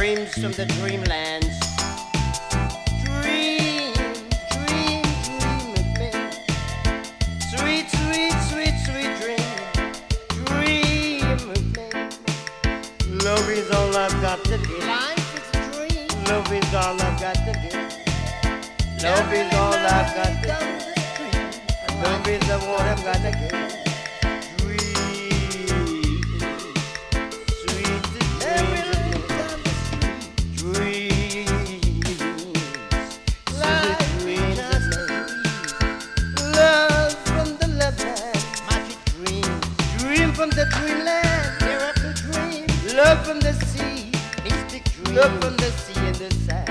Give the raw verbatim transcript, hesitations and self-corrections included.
dreams from the dreamlands. Dream, dream, dream of me. Sweet, sweet, sweet, sweet dream. Dream of me. Love is all I've got to give. Life is a dream. Love is all I've got to give. Love is all I've got to give. Love is the what I've got to give. From the dreamland, miracle dream. Love from the sea, mystic dream. Love from the sea and the sand.